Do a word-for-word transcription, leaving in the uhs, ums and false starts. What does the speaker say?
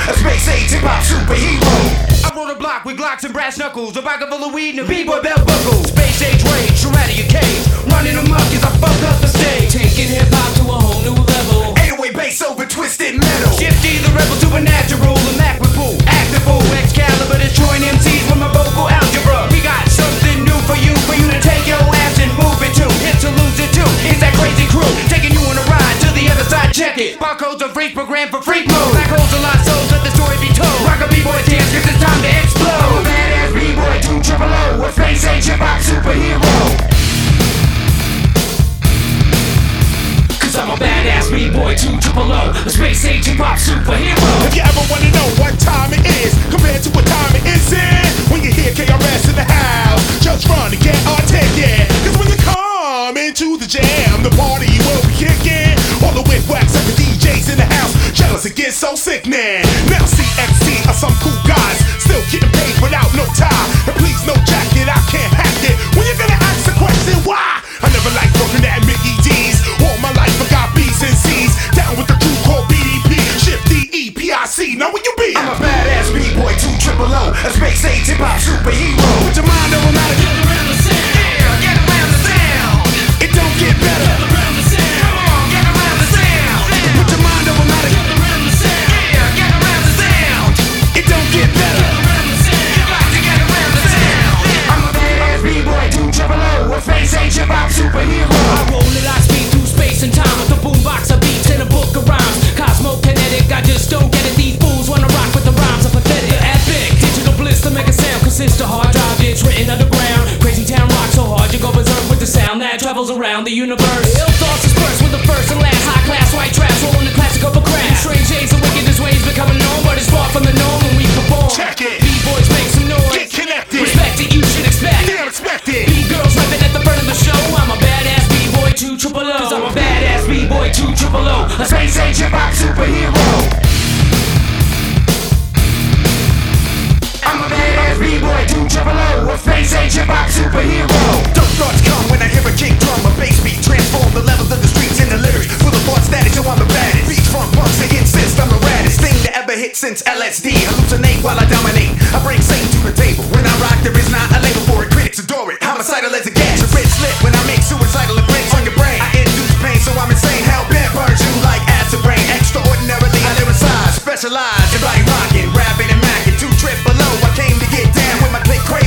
a space age hip-hop superhero. I roll a block with Glocks and brass knuckles, a pocket full of weed and a b-boy belt buckle. Space age rage, you're out of your cage, running amok as I fuck up the stage, taking hip-hop to a whole new level. eight oh eight bass over twisted metal. Shifty the rebel supernatural, the Mac with Boo, active fool, Excalibur destroying M Cs with my vocal algebra. We got something new for you, for you to take your ass and move it to. Hit to lose it too, it's that crazy crew, taking you on a ride to the other side, check it. Barcodes are freak programmed for freak mode. Black holes are lost souls, let the story be told. Rock a b-boy dance, cause it's time to explode. I'm a badass b-boy, two triple O, a space age hip-hop superhero. Cause I'm a badass b-boy, two triple O, a space age hip-hop superhero. If you ever wanna know what time it is compared to what time it isn't, when you hear K R S in the house, just run and get our ticket. Cause when you come into the jam, the party will be kicking. All the whip wax of the D Js in the house, jealous it gets so sickening. Now C X T are some cool guys, still getting paid without no tie. And please no jacket, I can't hack it. When you're gonna ask the question why, I never liked working at Mickey D's. All my life I got B's and C's. Down with the crew called B D P, Shifty E P I C. Now where you be? I'm a badass b-boy, two triple O, a space age hip-hop superhero. Put your mind over matter, get around the sound. Yeah, get around the sound. It don't get better. Get around the sound. Come on, get around the sound. Put your mind over matter. Get around the sound. Yeah, get around the sound. It don't get better. Get around the sound. You got to get around the sound. I'm a badass b-boy, two triple O, a space age hip-hop superhero. I roll at high speed through space and time with a boombox of beats and a book of rhymes. Cosmo kinetic, I just don't get it. These fools wanna rock with the rhymes are pathetic. Epic, digital bliss to make a sound consists of hard drive. It's written underground. Crazy town rock so hard you go berserk with the sound that travels around the universe. Ill thoughts dispersed with the first and last high class white trash rolling the classic of a crash. Strange shades of wickedest ways becoming known, but it's far from the norm when we perform. Check it. B-boys make some noise. Get connected. Respect it, you should expect. Damn expected. B-girls rapping at the front of the show. I'm a badass B-boy, two triple O. Cause I'm a badass B-boy, two triple O. A space age hip-hop superhero. I'm a badass b-boy, two triple O, a space age hip-hop superhero. Dope thoughts come when I hear a kick drum, a bass beat transform the levels of the streets in the lyrics. Full of thought static, so I'm the baddest. Beats from punks, they insist I'm the raddest thing to ever hit since L S D. Hallucinate while I dominate. I bring Satan to the table. When I rock, there is not a label for it. Critics adore it. Homicidal as it gets. Your red slip when I make suicidal and breaks on your brain. I induce pain, so I'm insane. Hell bent burns you like acid rain. Extraordinarily, I lyricize, specialize.